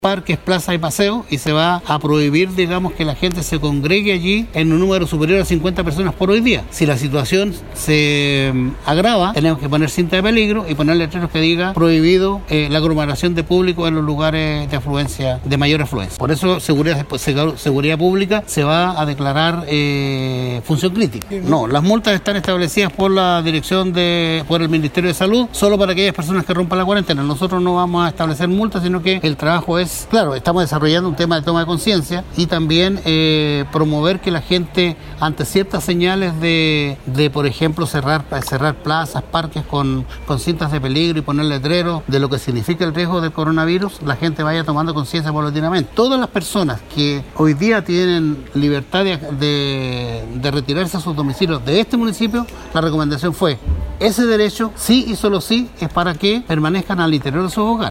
parques, plazas y paseos, y se va a prohibir, digamos, que la gente se congregue allí en un número superior a 50 personas por hoy día. Si la situación se agrava, tenemos que poner cinta de peligro y poner letreros que diga prohibido la aglomeración de público en los lugares de afluencia, de mayor afluencia. Por eso seguridad pública se va a declarar función crítica. No, las multas están establecidas por la por el Ministerio de Salud, solo para aquellas personas que rompan la cuarentena. Nosotros no vamos a establecer multas, sino que el trabajo es, claro, estamos desarrollando un tema de toma de conciencia y también promover que la gente, ante ciertas señales de por ejemplo, cerrar plazas, parques con cintas de peligro y poner letreros de lo que significa el riesgo del coronavirus, la gente vaya tomando conciencia paulatinamente. Todas las personas que hoy día tienen libertad de retirarse a sus domicilios de este municipio, la recomendación fue: ese derecho, sí y solo sí, es para que permanezcan al interior de sus hogares.